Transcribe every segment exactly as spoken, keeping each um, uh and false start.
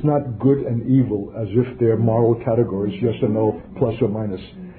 It's not good and evil as if they're moral categories, yes or no, plus or minus.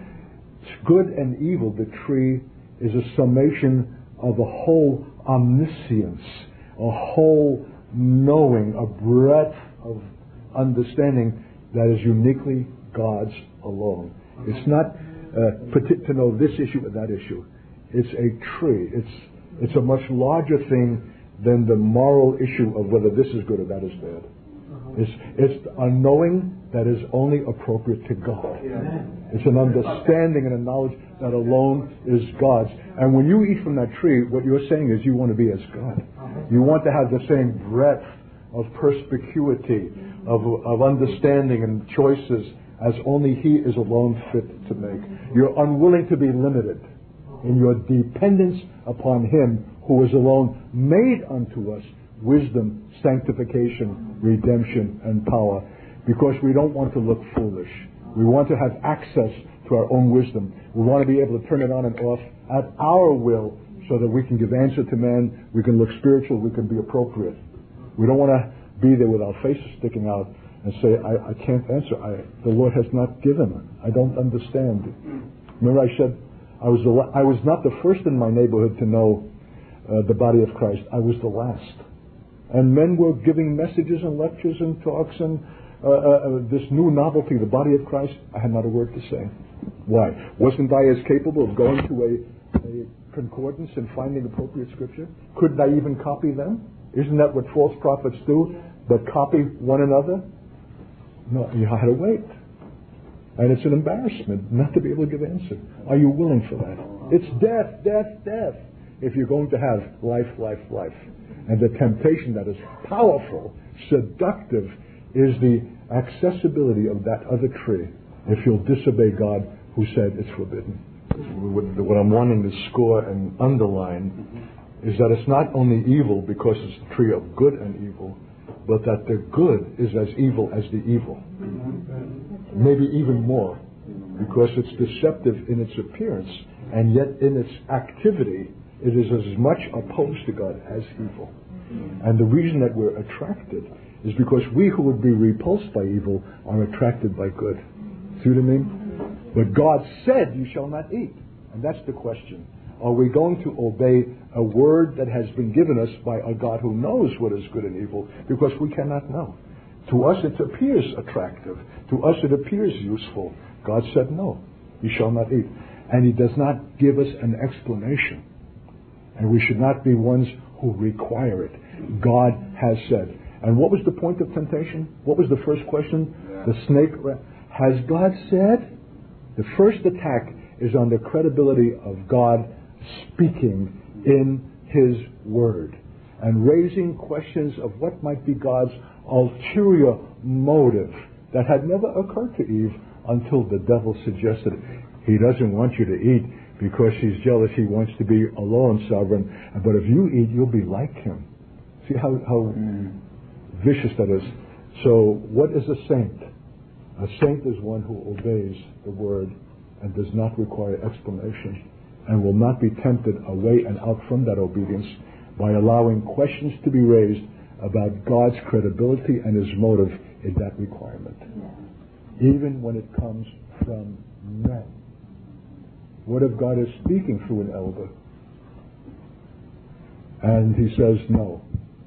Good and evil, the tree, is a summation of a whole omniscience, a whole knowing, a breadth of understanding that is uniquely God's alone. It's not uh, to know this issue or that issue. It's a tree. It's it's a much larger thing than the moral issue of whether this is good or that is bad. It's, it's a knowing that is only appropriate to God. It's an understanding and a knowledge that alone is God's. And when you eat from that tree, what you're saying is you want to be as God. You want to have the same breadth of perspicuity, of, of understanding and choices as only He is alone fit to make. You're unwilling to be limited in your dependence upon Him who is alone made unto us wisdom, sanctification, redemption, and power, because we don't want to look foolish. We want to have access to our own wisdom. We want to be able to turn it on and off at our will so that we can give answer to man, we can look spiritual, we can be appropriate. We don't want to be there with our faces sticking out and say, I, I can't answer. I, the Lord has not given. I don't understand. Remember I said, I was, the, I was not the first in my neighborhood to know uh, the body of Christ. I was the last. And men were giving messages and lectures and talks and uh, uh, this new novelty, the body of Christ. I had not a word to say. Why? Wasn't I as capable of going to a, a concordance and finding appropriate scripture? Couldn't I even copy them? Isn't that what false prophets do? But copy one another? No, you had to wait. And it's an embarrassment not to be able to give answer. Are you willing for that? It's death, death, death. If you're going to have life, life, life. And the temptation that is powerful, seductive, is the accessibility of that other tree if you'll disobey God who said it's forbidden. What I'm wanting to score and underline is that it's not only evil because it's the tree of good and evil, but that the good is as evil as the evil. Maybe even more, because it's deceptive in its appearance, and yet in its activity it is as much opposed to God as evil. And the reason that we're attracted is because we who would be repulsed by evil are attracted by good. See what I mean? But God said, you shall not eat. And that's the question. Are we going to obey a word that has been given us by a God who knows what is good and evil? Because we cannot know. To us it appears attractive. To us it appears useful. God said no, you shall not eat. And He does not give us an explanation. And we should not be ones who require it. God has said. And what was the point of temptation? What was the first question? Yeah. The snake. Has God said? The first attack is on the credibility of God speaking in His Word and raising questions of what might be God's ulterior motive that had never occurred to Eve until the devil suggested He doesn't want you to eat because He's jealous. He wants to be alone, sovereign. But if you eat, you'll be like Him. See how, how mm. vicious that is. So what is a saint? A saint is one who obeys the word and does not require explanation and will not be tempted away and out from that obedience by allowing questions to be raised about God's credibility and His motive in that requirement. Yeah. Even when it comes from men. What if God is speaking through an elder and he says no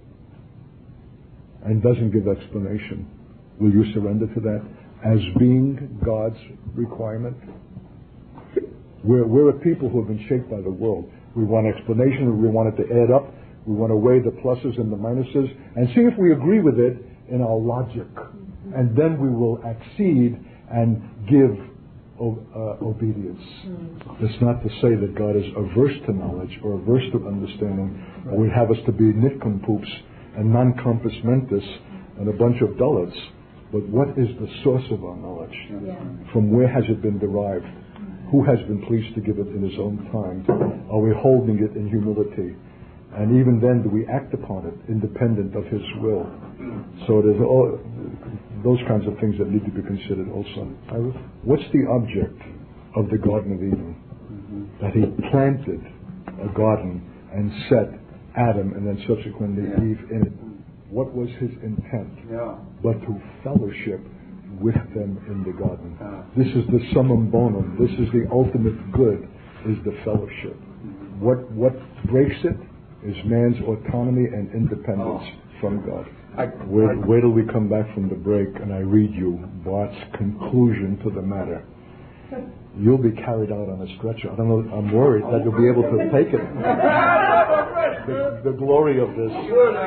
and doesn't give explanation? Will you surrender to that as being God's requirement? We're, we're a people who have been shaped by the world. We want explanation. We want it to add up. We want to weigh the pluses and the minuses and see if we agree with it in our logic. And then we will accede and give o- uh, obedience. It's not to say that God is averse to knowledge or averse to understanding, or would have us to be nitcompoopes and non-compass mentis and a bunch of dullards. But what is the source of our knowledge? Yeah. From where has it been derived? Who has been pleased to give it in His own time? Are we holding it in humility? And even then, do we act upon it independent of His will? So there's all those kinds of things that need to be considered also. What's the object of the Garden of Eden? Mm-hmm. That He planted a garden and set Adam and then subsequently yeah. Eve in it. what was his intent, yeah. but to fellowship with them in the garden. Yeah. This is the summum bonum. This is the ultimate good, is the fellowship. Mm-hmm. What what breaks it is man's autonomy and independence oh. from God. I, wait, I, wait till we come back from the break and I read you Bart's conclusion to the matter. You'll be carried out on a stretcher. I don't know. I'm worried that you'll be able to take it. the, the glory of this.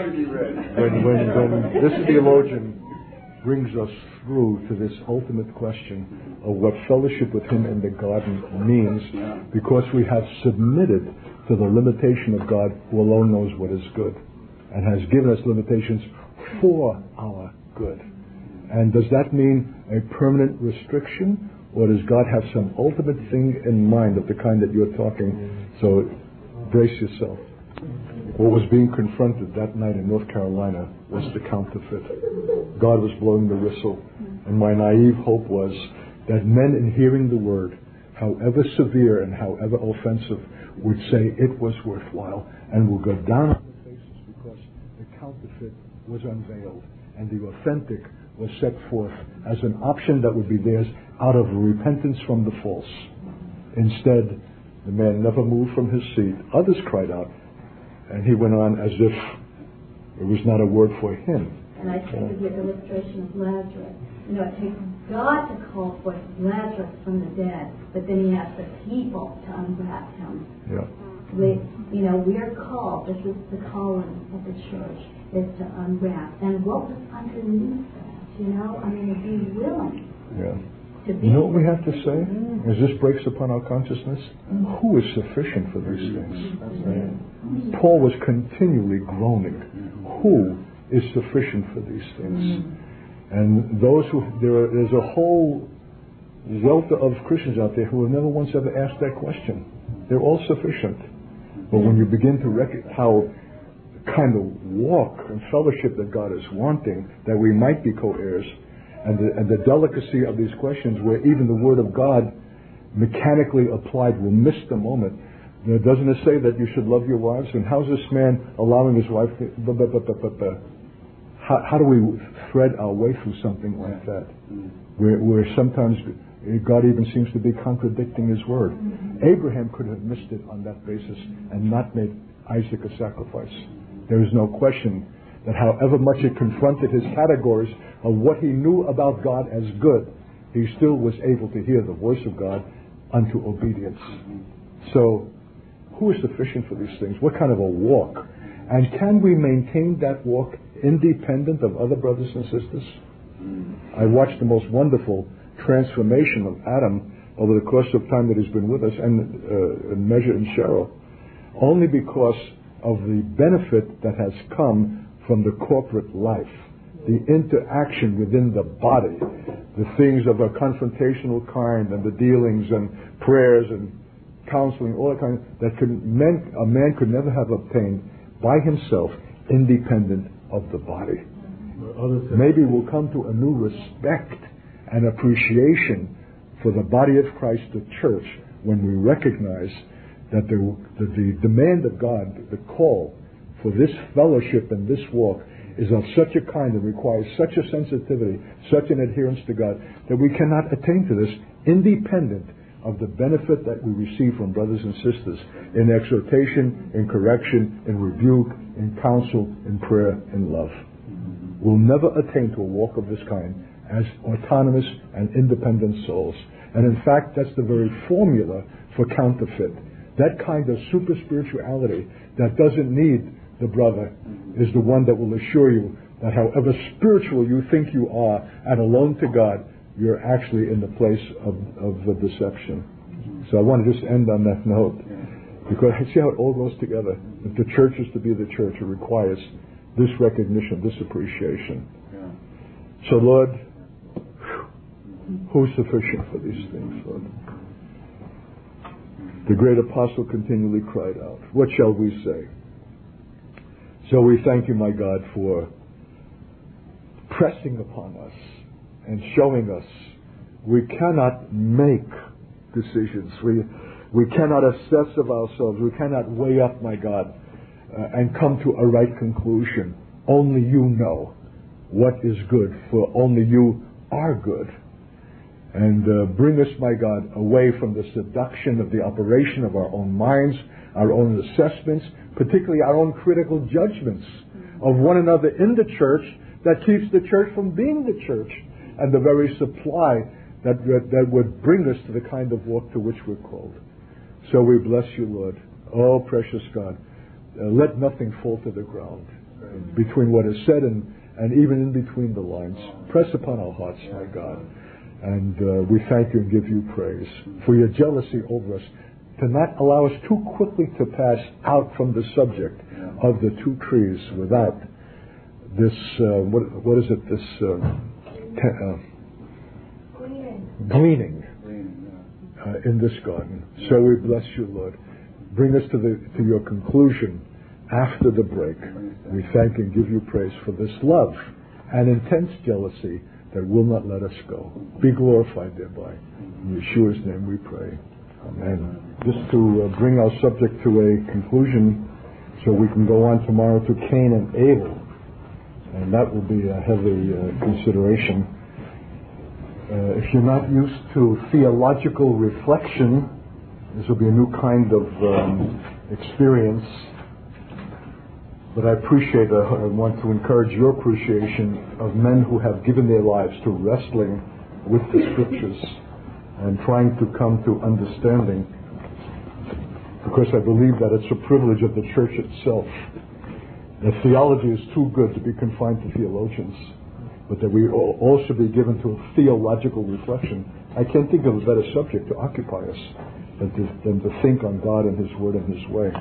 When, when, when this theologian brings us through to this ultimate question of what fellowship with him in the garden means, because we have submitted to the limitation of God, who alone knows what is good, and has given us limitations for our good. And does that mean a permanent restriction? Or does God have some ultimate thing in mind of the kind that you're talking? So brace yourself. What was being confronted that night in North Carolina was the counterfeit. God was blowing the whistle. And my naive hope was that men in hearing the word, however severe and however offensive, would say it was worthwhile and would go down on their faces because the counterfeit was unveiled and the authentic was set forth as an option that would be theirs out of repentance from the false. Instead, the man never moved from his seat. Others cried out, and he went on as if it was not a word for him. And I think of your illustration of Lazarus. You know, it takes God to call forth Lazarus from the dead, but then he has the people to unwrap him. Yeah. We, you know, we are called, this is the calling of the church, is to unwrap. And what was underneath that, you know? I mean, to be willing. Yeah. To be You know what we have to say? As this breaks upon our consciousness, who is sufficient for these things? Right. Paul was continually groaning. Who is sufficient for these things? And those who, there are, there's a whole wealth of Christians out there who have never once ever asked that question. They're all sufficient. But when you begin to recognize how kind of walk and fellowship that God is wanting, that we might be co-heirs, and the, and the delicacy of these questions where even the Word of God mechanically applied will miss the moment. You know, doesn't it say that you should love your wives? And how's this man allowing his wife to... Blah, blah, blah, blah, blah. How, how do we thread our way through something like that? Where, where sometimes God even seems to be contradicting His Word. Abraham could have missed it on that basis and not made Isaac a sacrifice. There is no question that however much it confronted his categories of what he knew about God as good, he still was able to hear the voice of God unto obedience. So, who is sufficient for these things? What kind of a walk? And can we maintain that walk independent of other brothers and sisters? I watched the most wonderful transformation of Adam over the course of time that he's been with us, and uh, in measure in Cheryl, only because of the benefit that has come from the corporate life, the interaction within the body, the things of a confrontational kind, and the dealings and prayers and counseling, all that kind of, that could, men, a man could never have obtained by himself, independent of the body. Maybe we'll come to a new respect and appreciation for the body of Christ, the church, when we recognize that the, the, the demand of God, the call for this fellowship and this walk is of such a kind that requires such a sensitivity, such an adherence to God, that we cannot attain to this independent of the benefit that we receive from brothers and sisters in exhortation, in correction, in rebuke, in counsel, in prayer, in love. We'll never attain to a walk of this kind as autonomous and independent souls. And in fact, that's the very formula for counterfeit. That kind of super spirituality that doesn't need the brother is the one that will assure you that however spiritual you think you are and alone to God, you're actually in the place of, of the deception. So I want to just end on that note, because I see how it all goes together. If the church is to be the church, it requires this recognition, this appreciation. So Lord, who's sufficient for these things, Lord? The great apostle continually cried out, what shall we say? So we thank you, my God, for pressing upon us and showing us we cannot make decisions. We we cannot assess of ourselves. We cannot weigh up, my God, uh, and come to a right conclusion only you know what is good, for only you are good. And uh, bring us, my God, away from the seduction of the operation of our own minds, our own assessments, particularly our own critical judgments of one another in the church that keeps the church from being the church, and the very supply that, that, that would bring us to the kind of walk to which we're called. So we bless you, Lord. Oh, precious God, uh, let nothing fall to the ground uh, between what is said and, and even in between the lines. Press upon our hearts, my God. And uh, we thank you and give you praise for your jealousy over us, to not allow us too quickly to pass out from the subject of the two trees without this, uh, what, what is it, this uh, te- uh, gleaning uh, in this garden. So we bless you, Lord. Bring us to, the, to your conclusion after the break. We thank and give you praise for this love and intense jealousy that will not let us go. Be glorified thereby. In Yeshua's name we pray. Amen. Just to uh, bring our subject to a conclusion so we can go on tomorrow to Cain and Abel. And that will be a heavy uh, consideration. Uh, if you're not used to theological reflection, this will be a new kind of um, experience. But I appreciate, uh, I want to encourage your appreciation of men who have given their lives to wrestling with the scriptures and trying to come to understanding, because I believe that it's a privilege of the church itself. That theology is too good to be confined to theologians, but that we all should be given to a theological reflection. I can't think of a better subject to occupy us than to, than to think on God and His Word and His way.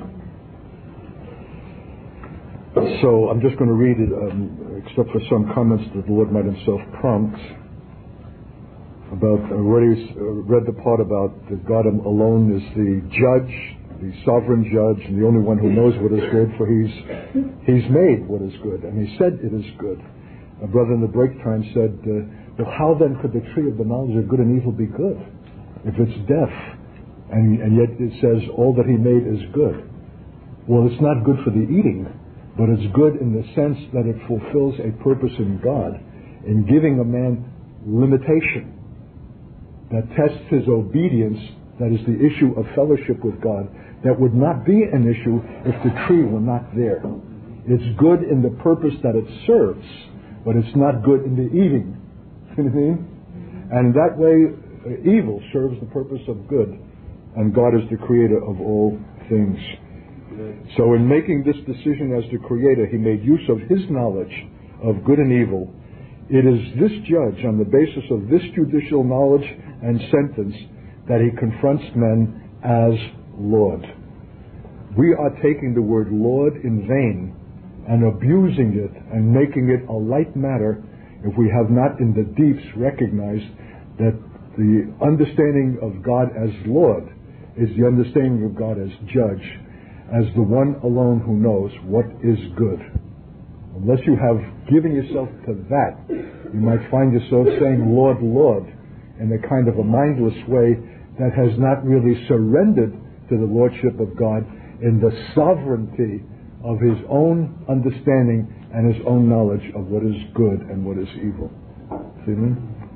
So I'm just going to read it, um, except for some comments that the Lord might Himself prompt. About, I already read the part about that God alone is the judge, the sovereign judge, and the only one who knows what is good, for He's He's made what is good, and He said it is good. A brother in the break time said, uh, well, how then could the tree of the knowledge of good and evil be good if it's death? And, and yet it says all that He made is good. Well, it's not good for the eating, but it's good in the sense that it fulfills a purpose in God in giving a man limitation that tests his obedience, that is the issue of fellowship with God, that would not be an issue if the tree were not there. It's good in the purpose that it serves, but it's not good in the eating. You know what I mean? And in that way, uh, evil serves the purpose of good, and God is the creator of all things. So in making this decision as the creator, He made use of His knowledge of good and evil. It is this judge, on the basis of this judicial knowledge and sentence, that He confronts men as Lord. We are taking the word Lord in vain and abusing it and making it a light matter if we have not in the deeps recognized that the understanding of God as Lord is the understanding of God as judge, as the one alone who knows what is good. Unless you have given yourself to that, you might find yourself saying, Lord, Lord, in a kind of a mindless way that has not really surrendered to the Lordship of God in the sovereignty of His own understanding and His own knowledge of what is good and what is evil. See me?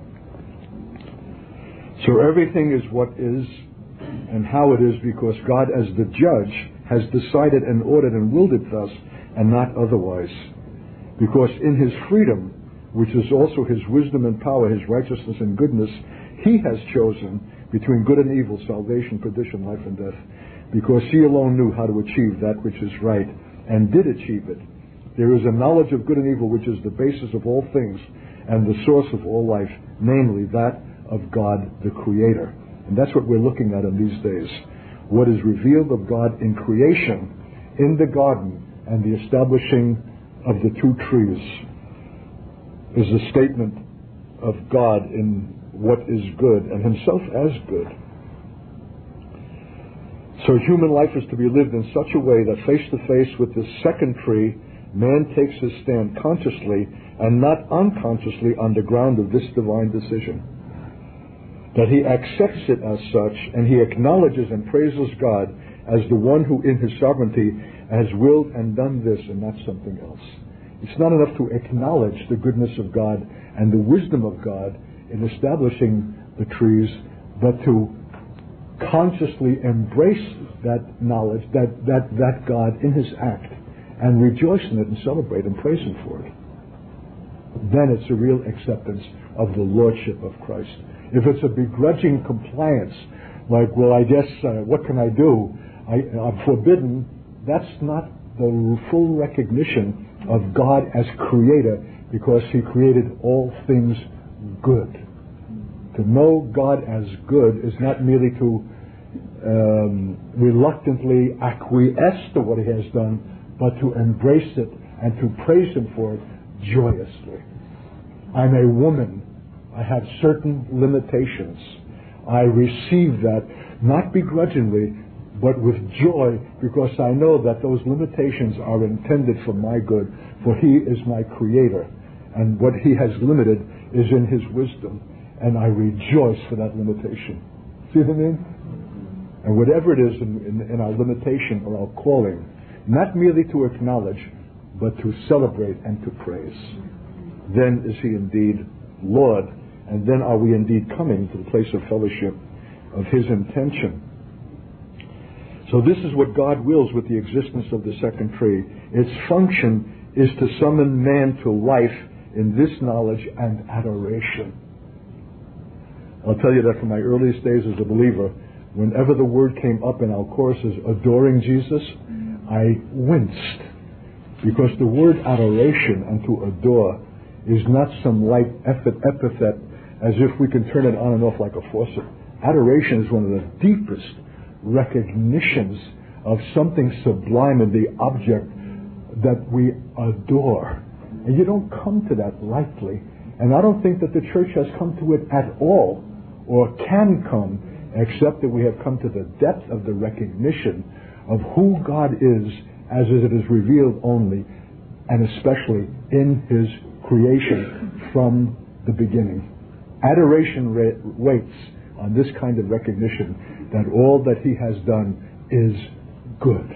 So everything is what is and how it is because God, as the judge, has decided and ordered and willed it thus and not otherwise. Because in His freedom, which is also His wisdom and power, His righteousness and goodness, He has chosen between good and evil, salvation, perdition, life and death, because He alone knew how to achieve that which is right and did achieve it. There is a knowledge of good and evil which is the basis of all things and the source of all life, namely that of God the Creator. And that's what we're looking at in these days. What is revealed of God in creation, in the garden, and the establishing of the two trees is a statement of God in what is good and Himself as good. So human life is to be lived in such a way that face to face with this second tree, man takes his stand consciously and not unconsciously on the ground of this divine decision. That he accepts it as such, and he acknowledges and praises God as the one who in His sovereignty has willed and done this and not something else. It's not enough to acknowledge the goodness of God and the wisdom of God in establishing the trees, but to consciously embrace that knowledge, that, that, that God in His act, and rejoice in it and celebrate and praise Him for it. Then it's a real acceptance of the Lordship of Christ. If it's a begrudging compliance, like, well, I guess, uh, what can I do? I, I'm forbidden. That's not the full recognition of God as Creator, because He created all things good. To know God as good is not merely to um, reluctantly acquiesce to what He has done, but to embrace it and to praise Him for it joyously. I'm a woman. I have certain limitations. I receive that, not begrudgingly, but with joy, because I know that those limitations are intended for my good, for He is my Creator, and what He has limited is in His wisdom, and I rejoice for that limitation. See what I mean? And whatever it is in, in, in our limitation or our calling, not merely to acknowledge, but to celebrate and to praise. Then is He indeed Lord, and then are we indeed coming to the place of fellowship of His intention. So this is what God wills with the existence of the second tree. Its function is to summon man to life in this knowledge and adoration. I'll tell you that from my earliest days as a believer, whenever the word came up in our courses, adoring Jesus, I winced. Because the word adoration and to adore is not some light epithet as if we can turn it on and off like a faucet. Adoration is one of the deepest recognitions of something sublime in the object that we adore. And you don't come to that lightly. And I don't think that the church has come to it at all, or can come, except that we have come to the depth of the recognition of who God is as it is revealed only, and especially in His creation from the beginning. Adoration ra- waits on this kind of recognition that all that He has done is good.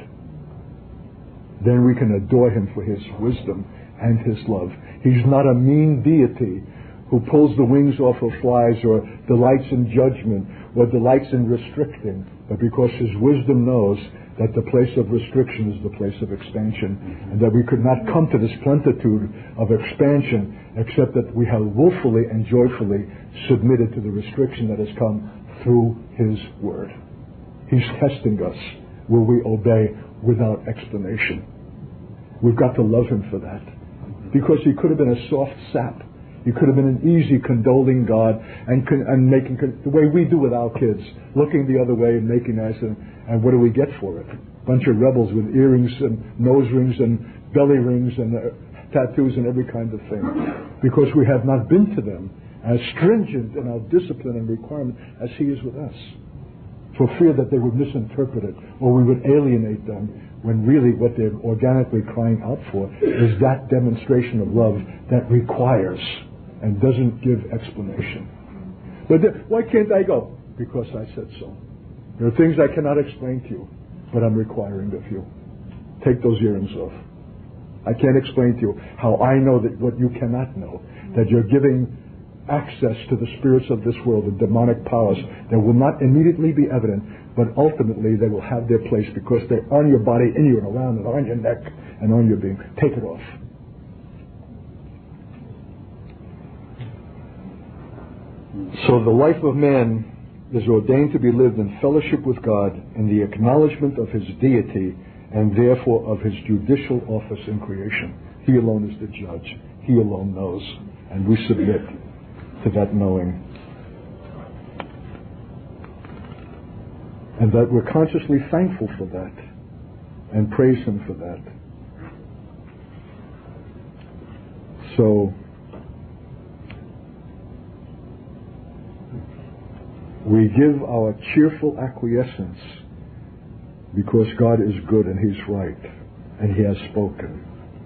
Then we can adore Him for His wisdom and His love. He's not a mean deity who pulls the wings off of flies or delights in judgment or delights in restricting, but because His wisdom knows that the place of restriction is the place of expansion, and that we could not come to this plenitude of expansion except that we have willfully and joyfully submitted to the restriction that has come through His Word. He's testing us. Will we obey without explanation? We've got to love Him for that. Because He could have been a soft sap. He could have been an easy, condoling God, and con- and making con- the way we do with our kids, looking the other way and making nice, and, and what do we get for it? A bunch of rebels with earrings and nose rings and belly rings and uh, tattoos and every kind of thing, because we have not been to them as stringent in our discipline and requirement as He is with us, for fear that they would misinterpret it or we would alienate them, when really what they're organically crying out for is that demonstration of love that requires and doesn't give explanation. But th- why can't I go? Because I said so. There are things I cannot explain to you, but I'm requiring of you. Take those earrings off. I can't explain to you how I know that what you cannot know, that you're giving access to the spirits of this world, the demonic powers that will not immediately be evident, but ultimately they will have their place because they're on your body, in you and around and on your neck and on your being. Take it off. So the life of man is ordained to be lived in fellowship with God, in the acknowledgement of His deity, and therefore of His judicial office in creation. He alone is the judge. He alone knows. And we submit to that knowing. And that we're consciously thankful for that and praise Him for that. So, we give our cheerful acquiescence because God is good and He's right and He has spoken.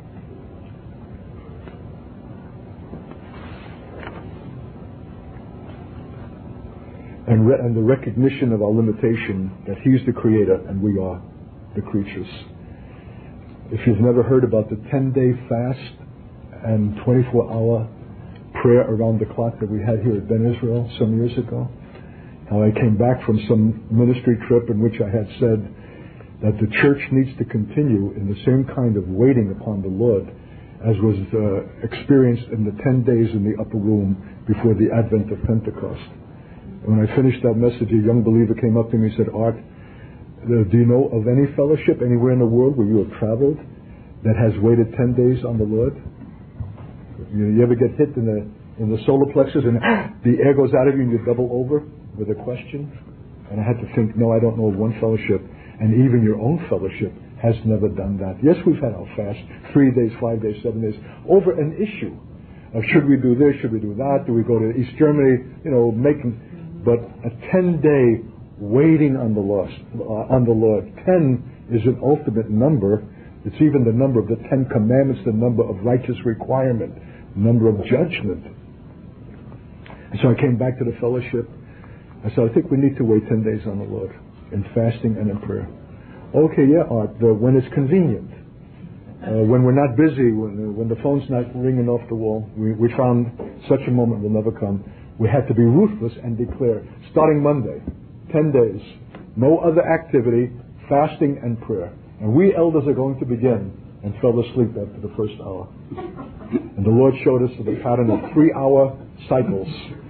And, re- and the recognition of our limitation that He's the Creator and we are the creatures. If you've never heard about the ten-day fast and twenty-four hour prayer around the clock that we had here at Ben Israel some years ago. How I came back from some ministry trip in which I had said that the church needs to continue in the same kind of waiting upon the Lord as was uh, experienced in the ten days in the upper room before the advent of Pentecost. When I finished that message, a young believer came up to me and said, Art, uh, do you know of any fellowship anywhere in the world where you have traveled that has waited ten days on the Lord? You, you ever get hit in the in the solar plexus and the air goes out of you and you double over with a question? And I had to think, no, I don't know of one fellowship. And even your own fellowship has never done that. Yes, we've had our fast, three days, five days, seven days, over an issue of should we do this, should we do that, do we go to East Germany, you know, making, but a ten-day waiting on the Lord, uh, on the Lord. Ten is an ultimate number. It's even the number of the Ten Commandments, the number of righteous requirement, number of judgment. And so I came back to the fellowship. I said, I think we need to wait ten days on the Lord in fasting and in prayer. Okay, yeah, Art, the, when it's convenient. Uh, when we're not busy, when, when the phone's not ringing off the wall, we, we found such a moment will never come. We had to be ruthless and declare, starting Monday, ten days, no other activity, fasting and prayer. And we elders are going to begin, and fell asleep after the first hour. And the Lord showed us the pattern of three-hour cycles,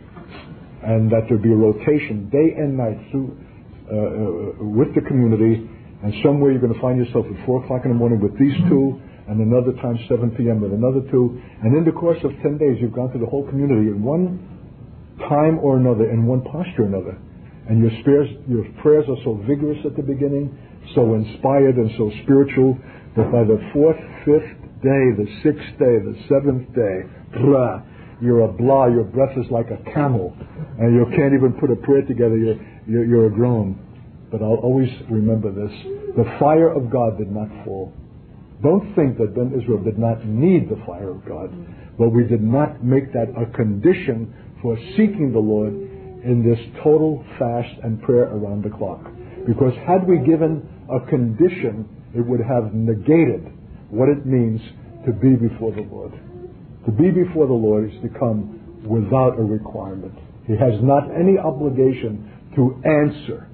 and that there'd be a rotation day and night through uh, uh, with the community. And somewhere you're going to find yourself at four o'clock in the morning with these two, and another time seven p.m. with another two. And in the course of ten days, you've gone through the whole community in one time or another, in one posture or another. And your prayers, your prayers are so vigorous at the beginning, so inspired and so spiritual, that by the fourth, fifth day, the sixth day, the seventh day, blah, you're a blah, your breath is like a camel, and you can't even put a prayer together, you're, you're, you're a groan. But I'll always remember this. The fire of God did not fall. Don't think that Ben Israel did not need the fire of God. But we did not make that a condition for seeking the Lord in this total fast and prayer around the clock. Because had we given a condition, it would have negated what it means to be before the Lord. To be before the Lord is to come without a requirement. He has not any obligation to answer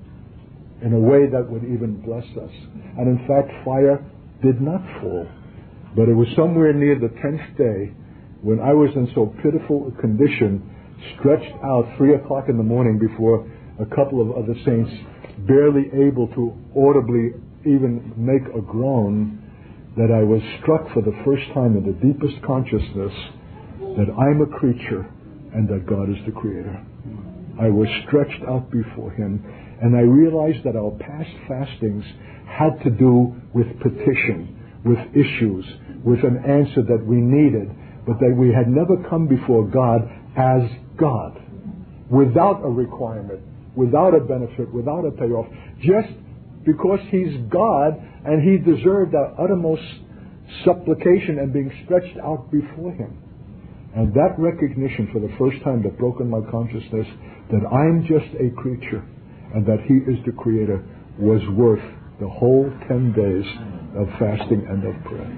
in a way that would even bless us. And in fact, fire did not fall. But it was somewhere near the tenth day when I was in so pitiful a condition, stretched out three o'clock in the morning before a couple of other saints, barely able to audibly even make a groan, that I was struck for the first time in the deepest consciousness that I'm a creature and that God is the Creator. I was stretched out before Him. And I realized that our past fastings had to do with petition, with issues, with an answer that we needed, but that we had never come before God as God, without a requirement, without a benefit, without a payoff, just because He's God and He deserved our uttermost supplication and being stretched out before Him. And that recognition for the first time that broke in my consciousness that I'm just a creature and that He is the Creator was worth the whole ten days of fasting and of prayer.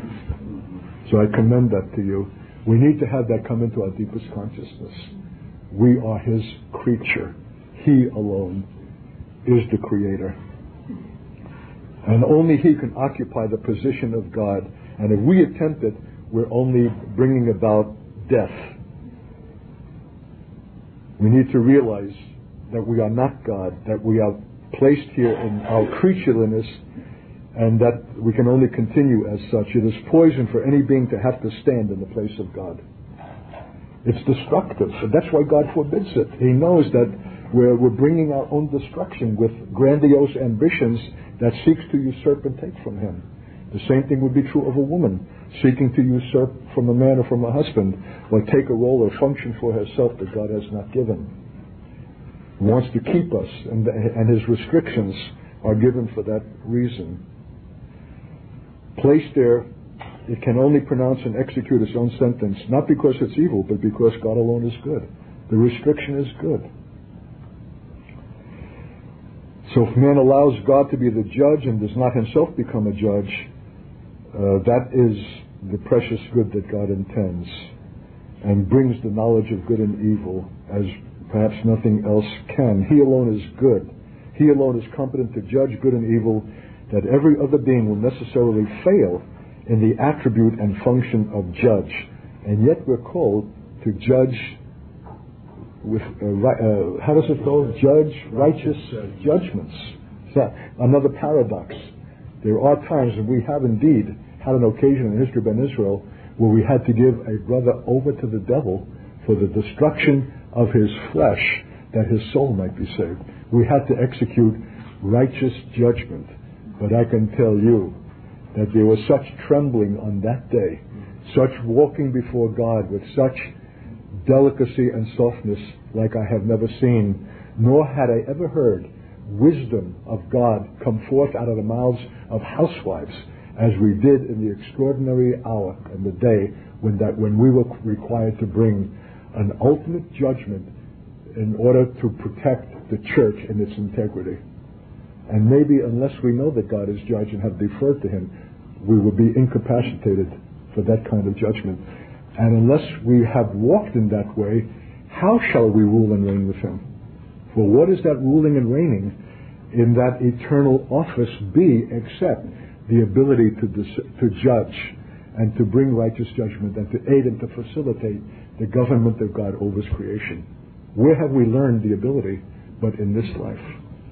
So I commend that to you. We need to have that come into our deepest consciousness. We are His creature. He alone is the Creator. And only He can occupy the position of God. And if we attempt it, we're only bringing about death. We need to realize that we are not God, that we are placed here in our creatureliness, and that we can only continue as such. It is poison for any being to have to stand in the place of God. It's destructive, and that's why God forbids it. He knows that we're, we're bringing our own destruction with grandiose ambitions that seeks to usurp and take from Him. The same thing would be true of a woman seeking to usurp from a man or from a husband, or take a role or function for herself that God has not given. He wants to keep us, and, and His restrictions are given for that reason. Placed there, it can only pronounce and execute its own sentence, not because it's evil, but because God alone is good. The restriction is good. So if man allows God to be the judge and does not himself become a judge, uh, that is the precious good that God intends and brings the knowledge of good and evil as perhaps nothing else can. He alone is good. He alone is competent to judge good and evil, that every other being will necessarily fail in the attribute and function of judge. And yet we're called to judge with, uh, uh, how does it go? Judge righteous judgments. So, another paradox. There are times, and we have indeed had an occasion in the history of Ben Israel where we had to give a brother over to the devil for the destruction of his flesh, that his soul might be saved. We had to execute righteous judgment. But I can tell you that there was such trembling on that day, such walking before God with such delicacy and softness like I have never seen, nor had I ever heard wisdom of God come forth out of the mouths of housewives as we did in the extraordinary hour and the day when that when we were required to bring an ultimate judgment in order to protect the church in its integrity. And maybe unless we know that God is judge and have deferred to him, we will be incapacitated for that kind of judgment. And unless we have walked in that way, how shall we rule and reign with him? For what is that ruling and reigning in that eternal office be except the ability to dis- to judge and to bring righteous judgment and to aid and to facilitate the government of God over his creation? Where have we learned the ability but in this life?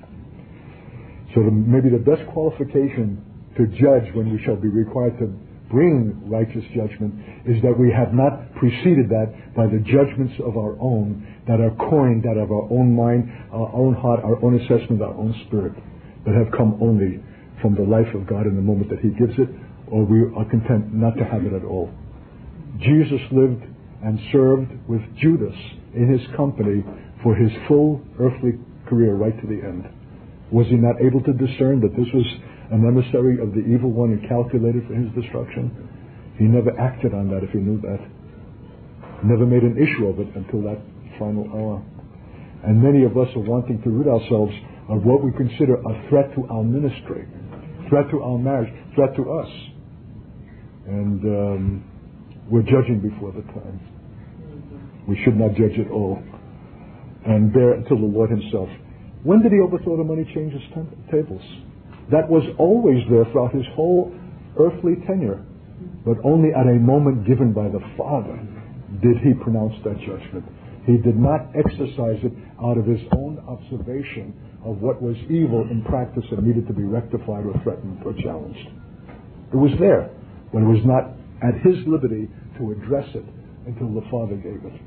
So the, maybe the best qualification to judge when we shall be required to bring righteous judgment is that we have not preceded that by the judgments of our own that are coined out of our own mind, our own heart, our own assessment, our own spirit, that have come only from the life of God in the moment that he gives it, or we are content not to have it at all. Jesus lived and served with Judas in his company for his full earthly career right to the end. Was he not able to discern that this was an emissary of the evil one and calculated for his destruction? He never acted on that if he knew that. Never made an issue of it until that final hour. And many of us are wanting to rid ourselves of what we consider a threat to our ministry, threat to our marriage, threat to us. And um, we're judging before the time. We should not judge at all. And bear until the Lord himself. When did he overthrow the money changers' tables? That was always there throughout his whole earthly tenure. But only at a moment given by the Father did he pronounce that judgment. He did not exercise it out of his own observation of what was evil in practice and needed to be rectified or threatened or challenged. It was there, but it was not at his liberty to address it until the Father gave it.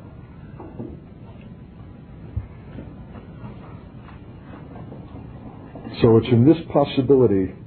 So it's in this possibility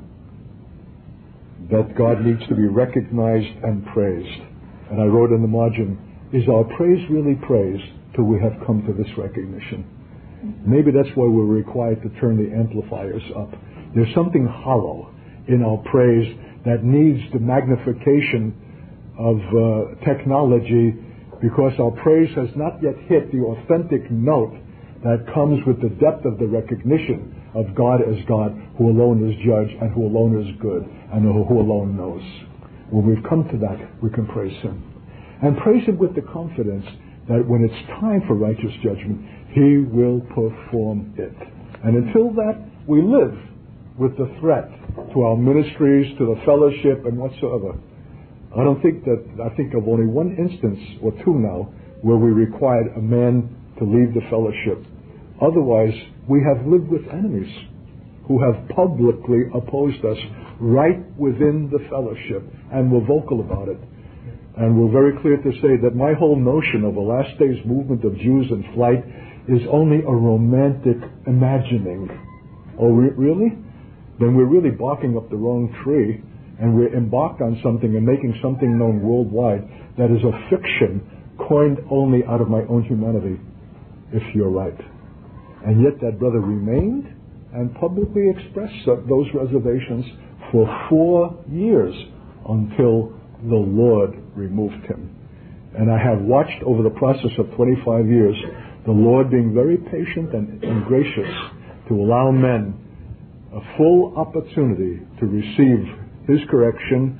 that God needs to be recognized and praised. And I wrote in the margin, is our praise really praise till we have come to this recognition? Maybe that's why we're required to turn the amplifiers up. There's something hollow in our praise that needs the magnification of uh, technology, because our praise has not yet hit the authentic note that comes with the depth of the recognition of God as God, who alone is judge and who alone is good and who alone knows. When we've come to that, we can praise him. And praise him with the confidence that when it's time for righteous judgment, he will perform it. And until that, we live with the threat to our ministries, to the fellowship, and whatsoever. I don't think that, I think of only one instance, or two now, where we required a man to leave the fellowship. Otherwise, we have lived with enemies who have publicly opposed us right within the fellowship, and were vocal about it. And we're very clear to say that my whole notion of a last days movement of Jews in flight is only a romantic imagining. Oh, re- really? Then we're really barking up the wrong tree, and we're embarked on something and making something known worldwide that is a fiction coined only out of my own humanity, if you're right. And yet that brother remained and publicly expressed those reservations for four years until the Lord removed him. And I have watched over the process of twenty-five years the Lord being very patient and, and gracious to allow men a full opportunity to receive his correction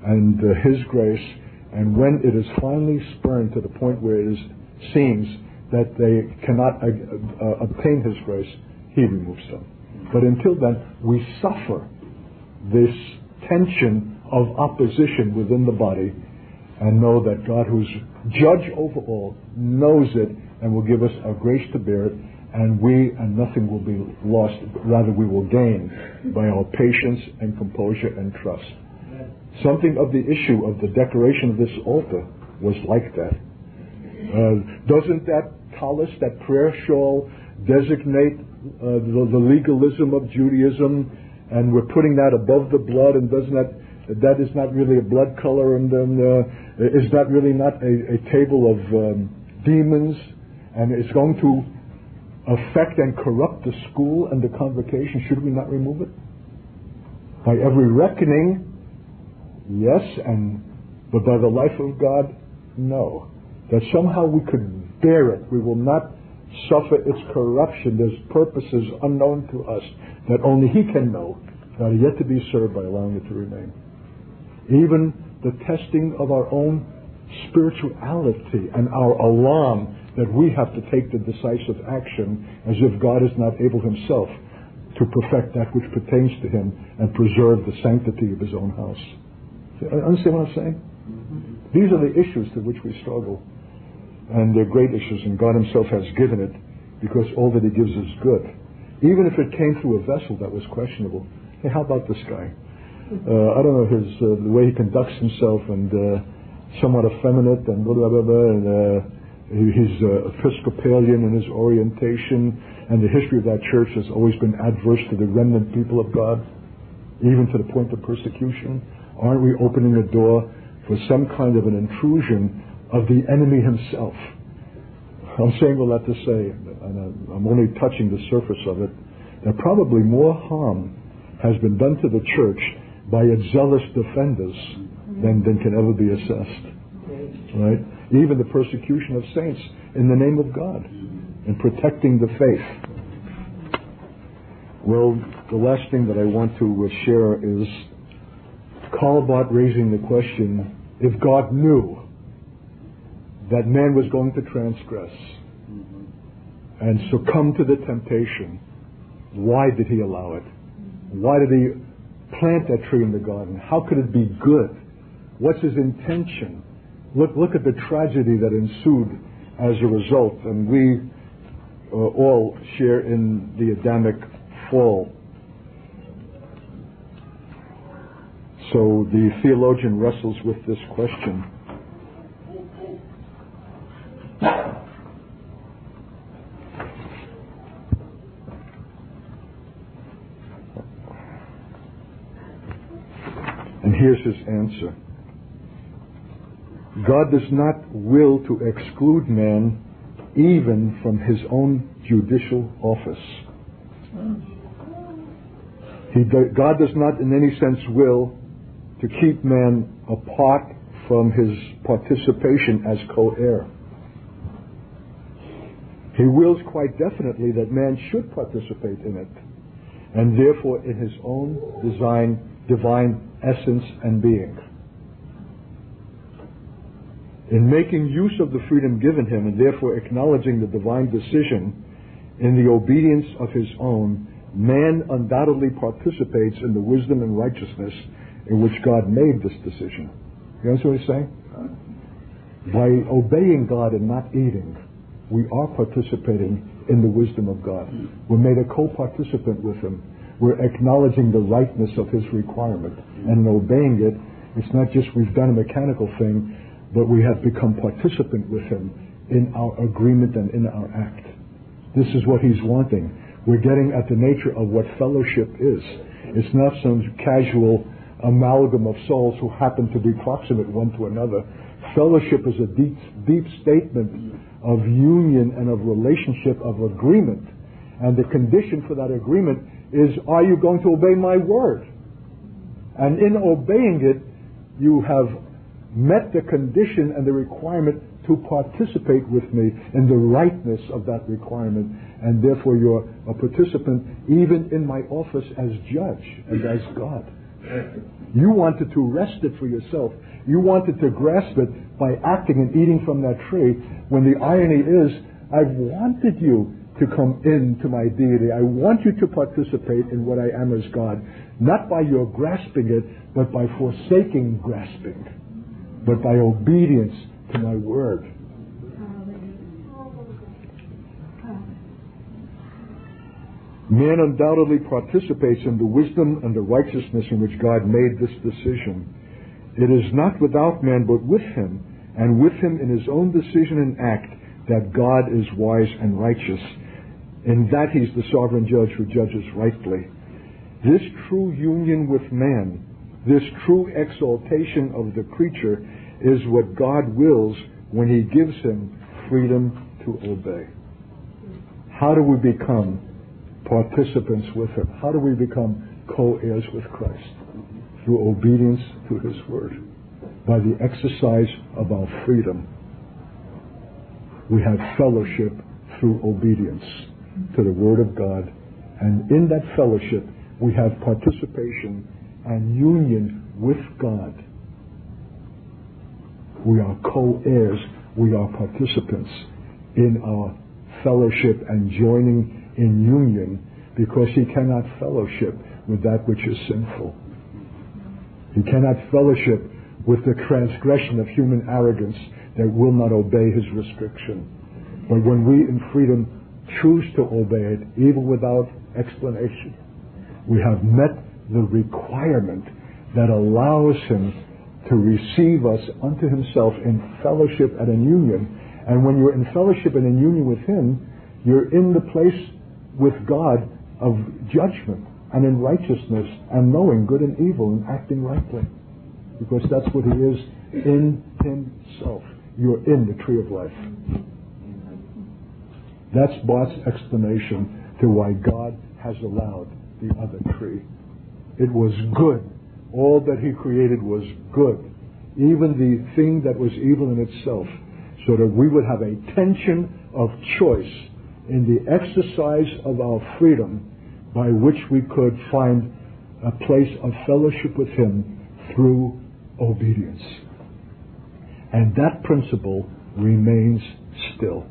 and uh, His grace, and when it is finally spurned to the point where it is, seems that they cannot uh, uh, obtain His grace, He removes them. But until then, we suffer this tension of opposition within the body, and know that God, who's judge over all, knows it and will give us a grace to bear it, and we and nothing will be lost, rather we will gain by our patience and composure and trust. Something of the issue of the decoration of this altar was like that. Uh, doesn't that tallis, that prayer shawl, designate uh, the, the legalism of Judaism, and we're putting that above the blood, and doesn't that, that is not really a blood color, and then uh, is that really not a, a table of um, demons, and it's going to affect and corrupt the school and the convocation? Should we not remove it? By every reckoning, yes, and but by the life of God, no. That somehow we could bear it. We will not suffer its corruption. There's purposes unknown to us that only He can know, that are yet to be served by allowing it to remain. Even the testing of our own spirituality and our alarm that we have to take the decisive action as if God is not able Himself to perfect that which pertains to Him and preserve the sanctity of His own house. Understand what I'm saying? Mm-hmm. These are the issues to which we struggle. And they're great issues, and God Himself has given it, because all that He gives is good. Even if it came through a vessel that was questionable. Hey, how about this guy? Uh, I don't know, his uh, the way he conducts himself, and uh, somewhat effeminate, and blah, blah, blah, blah, and uh, he's uh, Episcopalian in his orientation, and the history of that church has always been adverse to the remnant people of God, even to the point of persecution. Aren't we opening the door for some kind of an intrusion of the enemy himself? I'm saying all that to say, and I'm only touching the surface of it, that probably more harm has been done to the church by its zealous defenders than, than can ever be assessed. Right? Even the persecution of saints in the name of God, in protecting the faith. Well, the last thing that I want to share is Karlbarth raising the question, if God knew that man was going to transgress and succumb to the temptation, why did He allow it? Why did He plant that tree in the garden? How could it be good? What's His intention? Look, look at the tragedy that ensued as a result, and we uh, all share in the Adamic fall. So the theologian wrestles with this question. And here's his answer. God does not will to exclude man even from His own judicial office. He do, God does not in any sense will to keep man apart from his participation as co-heir. He wills quite definitely that man should participate in it, and therefore in his own design, divine essence and being. In making use of the freedom given him, and therefore acknowledging the divine decision in the obedience of his own, man undoubtedly participates in the wisdom and righteousness in which God made this decision. You understand what he's saying? By obeying God and not eating, we are participating in the wisdom of God. We're made a co-participant with Him. We're acknowledging the rightness of His requirement. And in obeying it, it's not just we've done a mechanical thing, but we have become participant with Him in our agreement and in our act. This is what He's wanting. We're getting at the nature of what fellowship is. It's not some casual amalgam of souls who happen to be proximate one to another. Fellowship is a deep, deep statement of union and of relationship, of agreement. And the condition for that agreement is, are you going to obey my word? And in obeying it, you have met the condition and the requirement to participate with me in the rightness of that requirement, and therefore you're a participant even in my office as judge and as God. You wanted to wrest it for yourself. You wanted to grasp it by acting and eating from that tree, when the irony is, I've wanted you to come into my deity. I want you to participate in what I am as God, not by your grasping it, but by forsaking grasping, but by obedience to my word. Man undoubtedly participates in the wisdom and the righteousness in which God made this decision. It is not without man, but with him, and with him in his own decision and act, that God is wise and righteous. In that he's the sovereign judge who judges rightly. This true union with man, this true exaltation of the creature, is what God wills when he gives him freedom to obey. How do we become participants with him? How do we become co-heirs with Christ? Through obedience to his word. By the exercise of our freedom. We have fellowship through obedience to the word of God. And in that fellowship, we have participation and union with God. We are co-heirs. We are participants in our fellowship and joining in union, because he cannot fellowship with that which is sinful. He cannot fellowship with the transgression of human arrogance that will not obey his restriction. But when we in freedom choose to obey it, even without explanation, we have met the requirement that allows him to receive us unto himself in fellowship and in union. And when you're in fellowship and in union with him, you're in the place with God of judgment and in righteousness and knowing good and evil and acting rightly. Because that's what he is in himself. You're in the tree of life. That's Barth's explanation to why God has allowed the other tree. It was good. All that he created was good. Even the thing that was evil in itself. So that we would have a tension of choice in the exercise of our freedom, by which we could find a place of fellowship with him through obedience. And that principle remains still.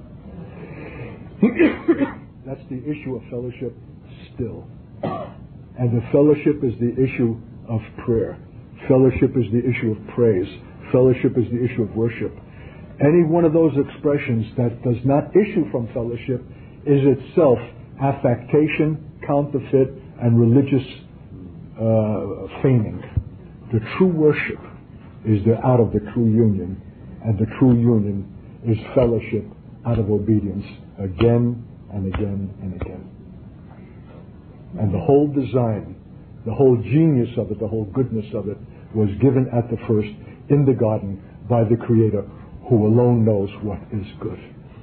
That's the issue of fellowship still. And the fellowship is the issue of prayer. Fellowship is the issue of praise. Fellowship is the issue of worship. Any one of those expressions that does not issue from fellowship is itself affectation, counterfeit, and religious uh, feigning. The true worship is the out of the true union, and the true union is fellowship out of obedience again and again and again. And the whole design, the whole genius of it, the whole goodness of it was given at the first in the garden by the Creator, who alone knows what is good.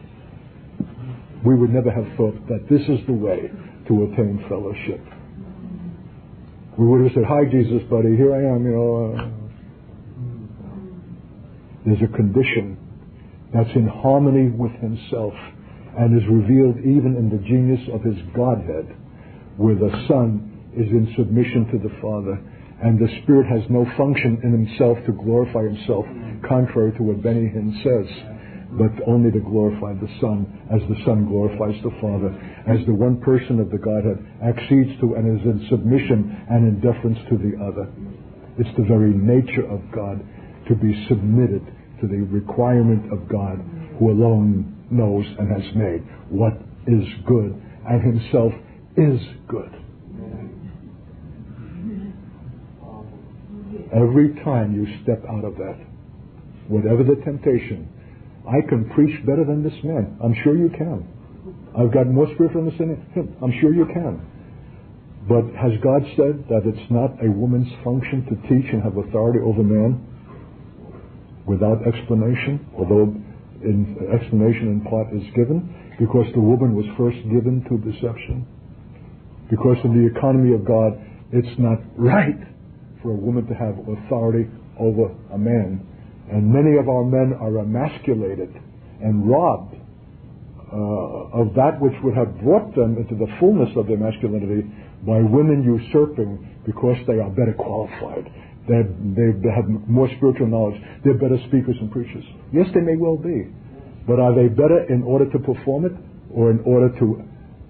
We would never have thought that this is the way to attain fellowship. We would have said, "Hi, Jesus, buddy, here I am, you know." Uh, there's a condition that's in harmony with himself and is revealed even in the genius of his Godhead, where the Son is in submission to the Father, and the Spirit has no function in himself to glorify himself, contrary to what Benny Hinn says, but only to glorify the Son, as the Son glorifies the Father, as the one person of the Godhead accedes to and is in submission and in deference to the other. It's the very nature of God to be submitted to the requirement of God, who alone knows and has made what is good, and himself is good. Every time you step out of that, whatever the temptation, I can preach better than this man. I'm sure you can. I've got more spiritual understanding than him. I'm sure you can. But has God said that it's not a woman's function to teach and have authority over man without explanation? Although in explanation in part is given, because the woman was first given to deception. Because in the economy of God, it's not right for a woman to have authority over a man. And many of our men are emasculated and robbed uh, of that which would have brought them into the fullness of their masculinity by women usurping because they are better qualified. They they have more spiritual knowledge. They're better speakers and preachers. Yes, they may well be. But are they better in order to perform it or in order to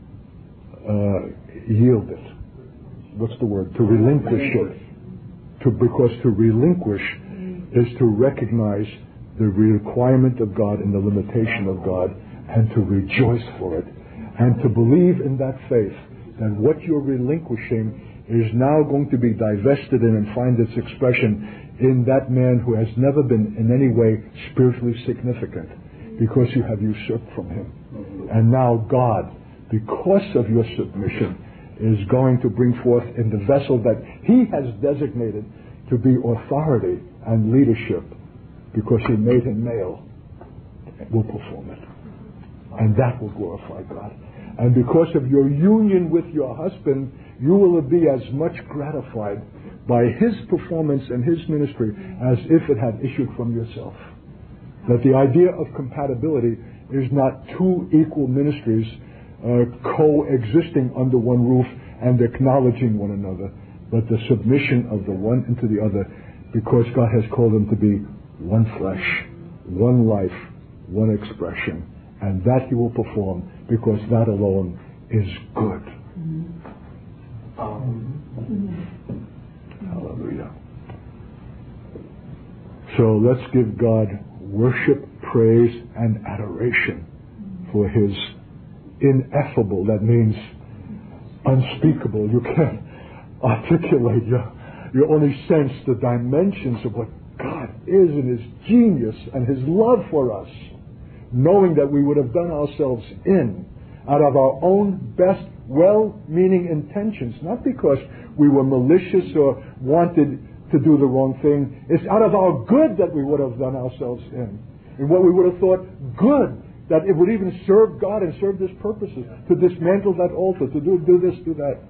uh, yield it? What's the word? To relinquish it. To, because to relinquish is to recognize the requirement of God and the limitation of God and to rejoice for it and to believe in that faith that what you're relinquishing is now going to be divested in and find its expression in that man who has never been in any way spiritually significant because you have usurped from him. And now God, because of your submission, is going to bring forth in the vessel that he has designated to be authority and leadership because he made him male, will perform it. And that will glorify God. And because of your union with your husband, you will be as much gratified by his performance and his ministry as if it had issued from yourself. That the idea of compatibility is not two equal ministries uh, coexisting under one roof and acknowledging one another, but the submission of the one into the other, because God has called them to be one flesh, one life, one expression. And that he will perform because that alone is good. Um, Hallelujah. So let's give God worship, praise, and adoration for his ineffable, that means unspeakable. You can't articulate, you, you only sense the dimensions of what God is and his genius and his love for us, knowing that we would have done ourselves in out of our own best well-meaning intentions, not because we were malicious or wanted to do the wrong thing. It's out of our good that we would have done ourselves in. And what we would have thought good, that it would even serve God and serve his purposes, to dismantle that altar, to do, do this, do that.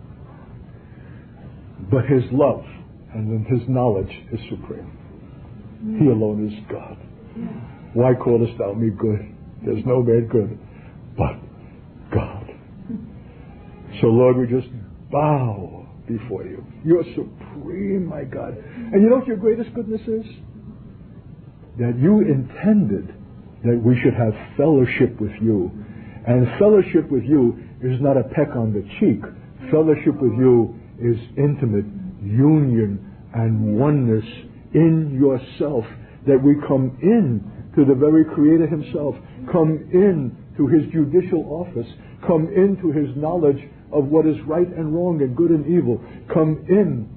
But his love and then his knowledge is supreme. He alone is God. Why callest thou me good? There's no man good but God. So Lord, we just bow before you. You're supreme, my God. And you know what your greatest goodness is? That you intended that we should have fellowship with you. And fellowship with you is not a peck on the cheek. Fellowship with you is intimate union and oneness in yourself, that we come in to the very Creator himself, come in to his judicial office, come into his knowledge of what is right and wrong and good and evil, come in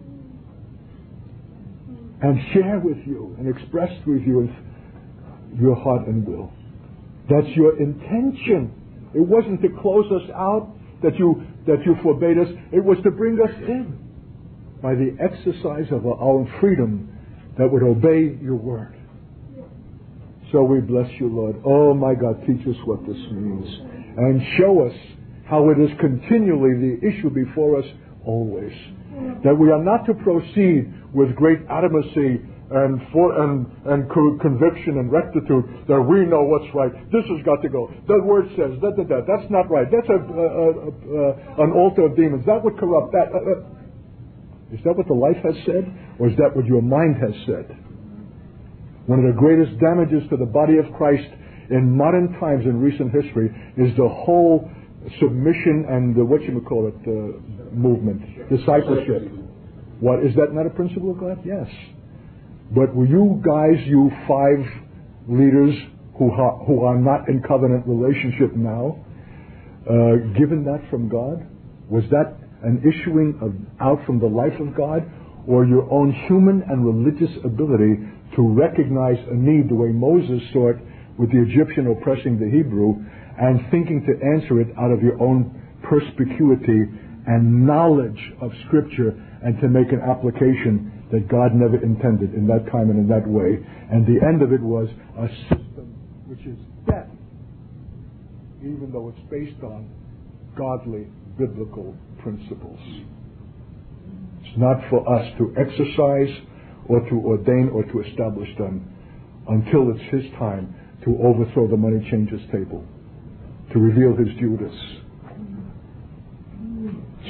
and share with you and express with you your heart and will. That's your intention. It wasn't to close us out, that you that you forbade us. It was to bring us in by the exercise of our own freedom that would obey your word. So we bless you, Lord. Oh, my God, teach us what this means. And show us how it is continually the issue before us always. That we are not to proceed with great adamacy and for, and, and co- conviction and rectitude that we know what's right. This has got to go. The word says, that, that, that. That's not right. That's a, a, a, a, an altar of demons. That would corrupt that. Uh, uh. Is that what the life has said? Or is that what your mind has said? One of the greatest damages to the body of Christ in modern times, in recent history, is the whole submission and the, what you would call it, uh, movement, discipleship. What, is that not a principle of God? Yes. But will you guys, you five leaders who ha- who are not in covenant relationship now, uh, given that from God? Was that an issuing of, out from the life of God, or your own human and religious ability to recognize a need the way Moses saw it with the Egyptian oppressing the Hebrew, and thinking to answer it out of your own perspicuity and knowledge of Scripture, and to make an application that God never intended in that time and in that way. And the end of it was a system which is death, even though it's based on godly, biblical principles. It's not for us to exercise or to ordain or to establish them until it's his time to overthrow the money changer's table, to reveal his Judas.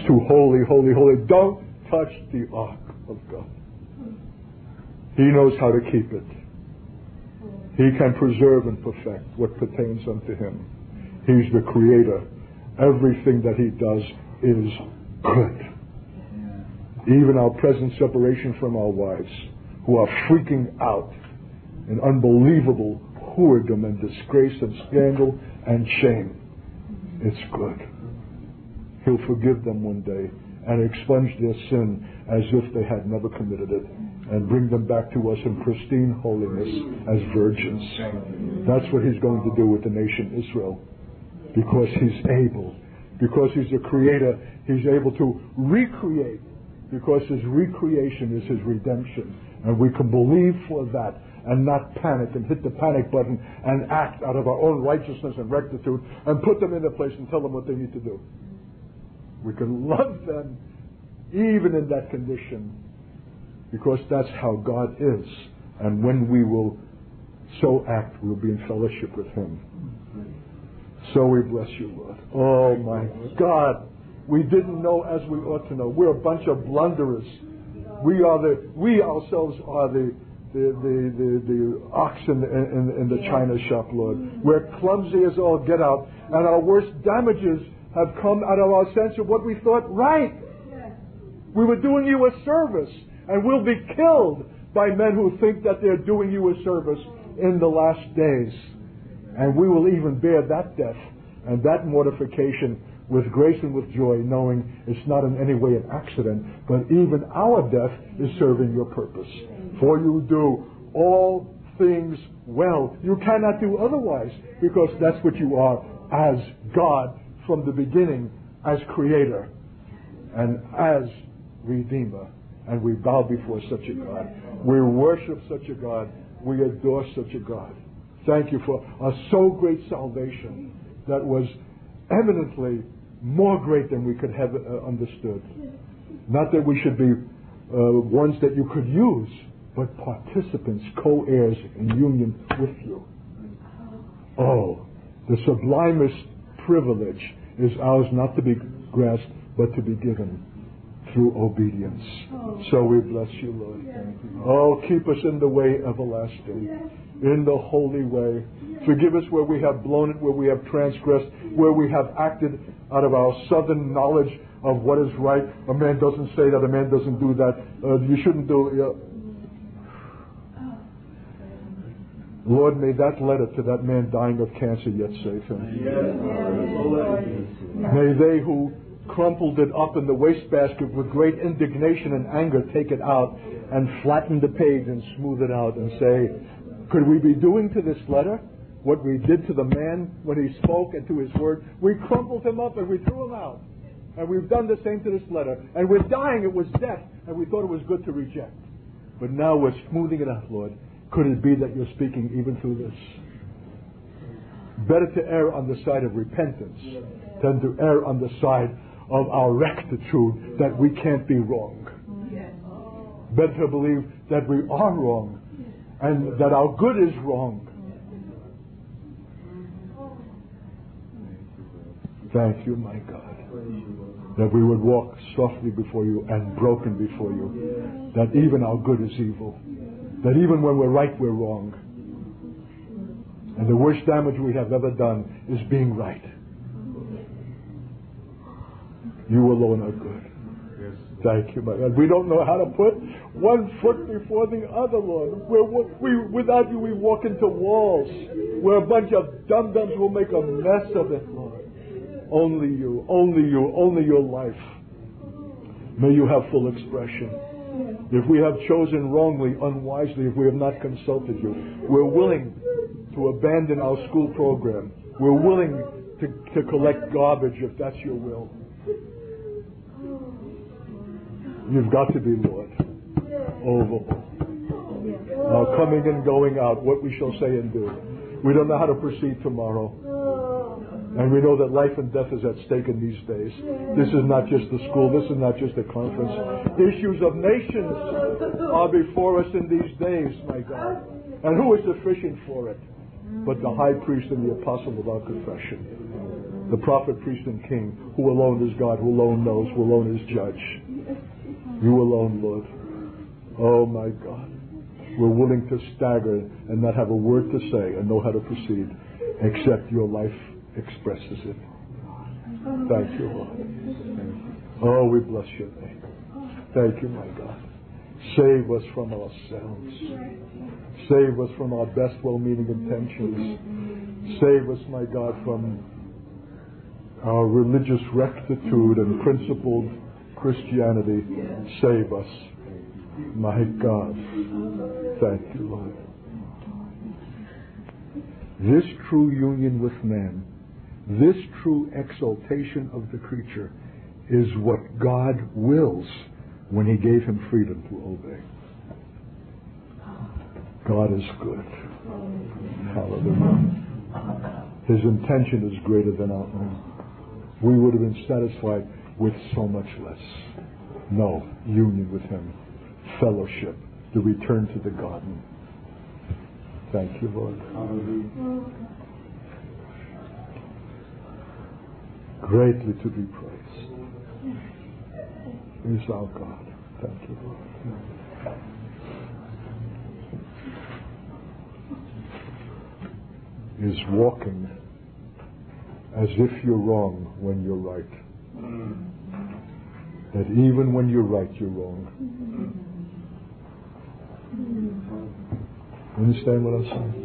It's too holy, holy, holy. Don't touch the ark of God. He knows how to keep it. He can preserve and perfect what pertains unto him. He's the creator. Everything that he does is good. Even our present separation from our wives, who are freaking out in unbelievable whoredom and disgrace and scandal and shame. It's good. He'll forgive them one day and expunge their sin as if they had never committed it and bring them back to us in pristine holiness as virgins. That's what he's going to do with the nation Israel, because he's able. Because he's a creator, he's able to recreate, because his recreation is his redemption. And we can believe for that and not panic and hit the panic button and act out of our own righteousness and rectitude and put them in their place and tell them what they need to do. We can love them even in that condition, because that's how God is. And when we will so act, we'll be in fellowship with him. So we bless you, Lord. Oh my God. We didn't know as we ought to know. We're a bunch of blunderers. We are the, we ourselves are the, the, the, the, the oxen in, in, in the china shop, Lord. We're clumsy as all get out. And our worst damages have come out of our sense of what we thought right. We were doing you a service, and we'll be killed by men who think that they're doing you a service in the last days. And we will even bear that death and that mortification with grace and with joy, knowing it's not in any way an accident, but even our death is serving your purpose. For you do all things well. You cannot do otherwise, because that's what you are as God from the beginning, as creator and as redeemer. And we bow before such a God. We worship such a God. We adore such a God. Thank you for a so great salvation that was eminently more great than we could have uh, understood. Not that we should be uh, ones that you could use, but participants, co-heirs in union with you. Oh, the sublimest privilege is ours, not to be grasped, but to be given through obedience. So we bless you, Lord. Oh, keep us in the way everlasting, in the holy way. Forgive us where we have blown it, where we have transgressed, where we have acted out of our southern knowledge of what is right. A man doesn't say that, a man doesn't do that. Uh, you shouldn't do it. Uh, Lord, may that letter to that man dying of cancer yet save him. May they who crumpled it up in the wastebasket with great indignation and anger take it out and flatten the page and smooth it out and say, could we be doing to this letter what we did to the man when he spoke and to his word? We crumpled him up and we threw him out. And we've done the same to this letter. And we're dying, it was death, and we thought it was good to reject. But now we're smoothing it out, Lord. Could it be that you're speaking even through this? Better to err on the side of repentance than to err on the side of our rectitude that we can't be wrong. Better to believe that we are wrong and that our good is wrong. Thank you, my God, that we would walk softly before you and broken before you, that even our good is evil, that even when we're right, we're wrong. And the worst damage we have ever done is being right. You alone are good. Thank you, my God. We don't know how to put one foot before the other, Lord. We're, we, without you, we walk into walls. We're a bunch of dum-dums who will make a mess of it, Lord. Only you, only you, only your life. May you have full expression. If we have chosen wrongly, unwisely, if we have not consulted you, we're willing to abandon our school program. We're willing to, to collect garbage if that's your will. You've got to be Lord over our coming and going out, what we shall say and do. We don't know how to proceed tomorrow. And we know that life and death is at stake in these days. This is not just the school. This is not just a conference. Issues of nations are before us in these days, my God. And who is sufficient for it but the high priest and the apostle of our confession? the prophet, priest, and king, who alone is God, who alone knows, who alone is judge. You alone, Lord. Oh my God. We're willing to stagger and not have a word to say and know how to proceed, except your life expresses it. Thank you, Lord. Oh, we bless your name. Thank you, my God. Save us from ourselves. Save us from our best well-meaning intentions. Save us, my God, from our religious rectitude and principled Christianity. Save us, my God. Thank you, Lord. This true union with man, this true exaltation of the creature, is what God wills when He gave him freedom to obey. God is good. Hallelujah. His intention is greater than our own. We would have been satisfied with so much less. No, union with Him, fellowship, the return to the garden. Thank you, Lord. Hallelujah. Greatly to be praised is our God. Thank you, Lord. Is walking as if you're wrong when you're right. That even when you're right, you're wrong. Understand what I'm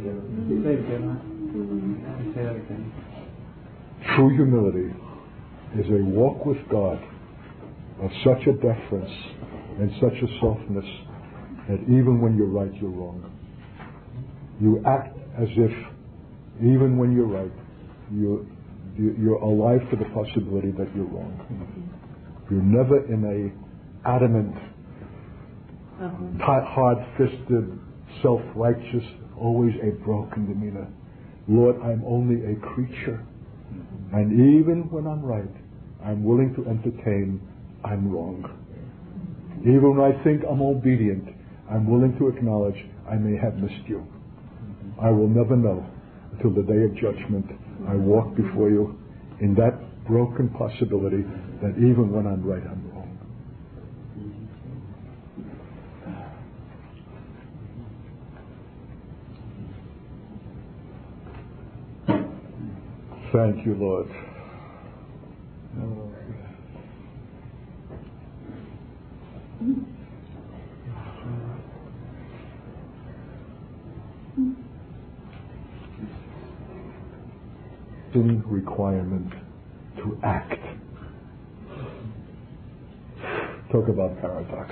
saying? True humility is a walk with God of such a deference and such a softness that even when you're right, you're wrong. You act as if even when you're right, you're, you're alive to the possibility that you're wrong. You're never in a adamant, uh-huh. hard-fisted, self-righteous, always a broken demeanor. Lord, I'm only a creature. And even when I'm right, I'm willing to entertain I'm wrong. Even when I think I'm obedient, I'm willing to acknowledge I may have missed you. I will never know until the day of judgment I walk before you in that broken possibility that even when I'm right, I'm wrong. Thank you, Lord. Requirement to act. Talk about paradox.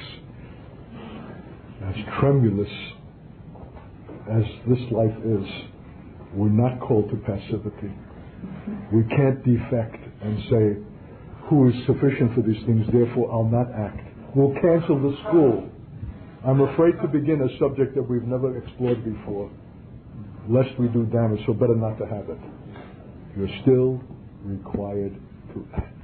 As tremulous as this life is, we're not called to passivity. We can't defect and say, who is sufficient for these things, therefore I'll not act. We'll cancel the school. I'm afraid to begin a subject that we've never explored before, lest we do damage, so better not to have it. You're still required to act.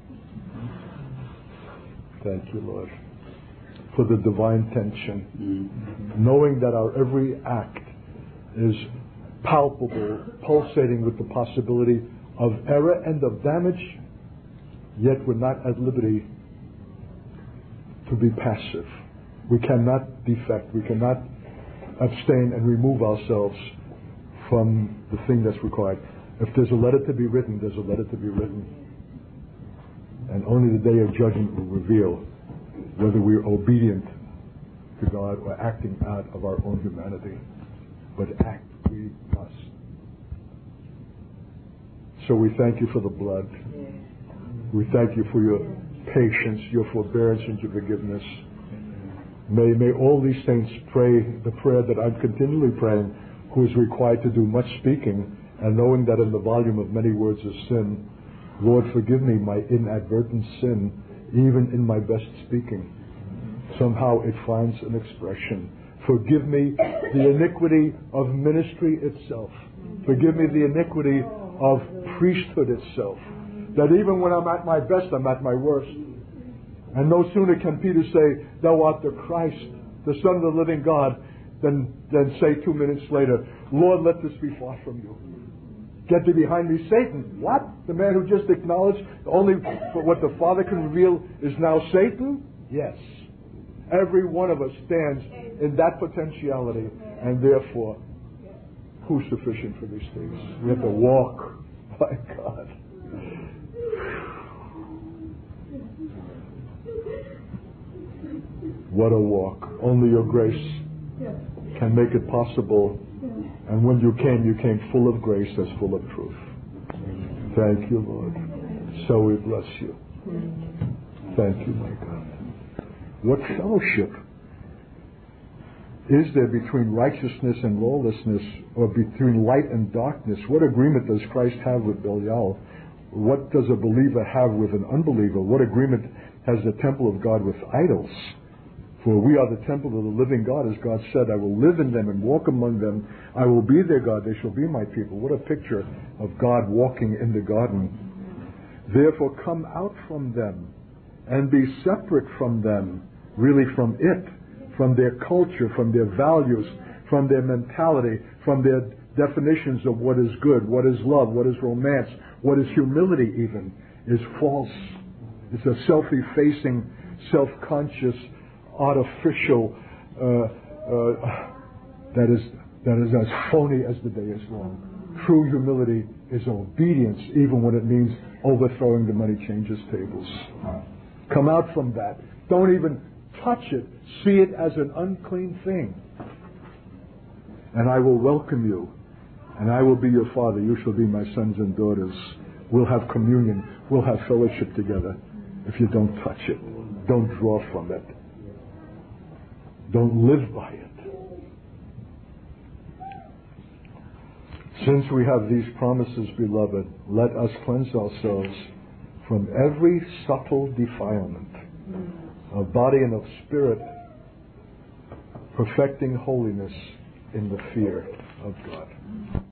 Thank you, Lord, for the divine tension. Mm-hmm. Knowing that our every act is palpable, pulsating with the possibility of error and of damage, yet we're not at liberty to be passive. We cannot defect. We cannot abstain and remove ourselves from the thing that's required. If there's a letter to be written, there's a letter to be written. And only the day of judgment will reveal whether we're obedient to God or acting out of our own humanity. But act we must. So we thank you for the blood. We thank you for your patience, your forbearance, and your forgiveness. May, may all these saints pray the prayer that I'm continually praying, who is required to do much speaking, and knowing that in the volume of many words is sin. Lord, forgive me my inadvertent sin, even in my best speaking. Somehow it finds an expression. Forgive me the iniquity of ministry itself. Forgive me the iniquity of priesthood itself. That even when I'm at my best, I'm at my worst. And no sooner can Peter say, Thou art the Christ, the Son of the living God, than, than say two minutes later, Lord, let this be far from you. Get thee behind me, Satan. What? The man who just acknowledged only what the Father can reveal is now Satan? Yes. Every one of us stands in that potentiality, and therefore, who's sufficient for these things? We have to walk. My God. What a walk. Only your grace can make it possible. And when you came, you came full of grace as full of truth. Thank you, Lord. So we bless you. Thank you, my God. What fellowship is there between righteousness and lawlessness, or between light and darkness? What agreement does Christ have with Belial? What does a believer have with an unbeliever? What agreement has the temple of God with idols? For we are the temple of the living God, as God said, I will live in them and walk among them. I will be their God, they shall be my people. What a picture of God walking in the garden. Therefore come out from them and be separate from them, really from it, from their culture, from their values, from their mentality, from their definitions of what is good, what is love, what is romance, what is humility even, is false. It's a self-effacing, self-conscious, artificial, uh, uh, that is that is as phony as the day is long. True humility is obedience, even when it means overthrowing the money changers' tables. Come out from that. Don't even touch it. See it as an unclean thing. And I will welcome you, and I will be your father. You shall be my sons and daughters. We'll have communion. We'll have fellowship together. If you don't touch it, don't draw from it. Don't live by it. Since we have these promises, beloved, let us cleanse ourselves from every subtle defilement of body and of spirit, perfecting holiness in the fear of God.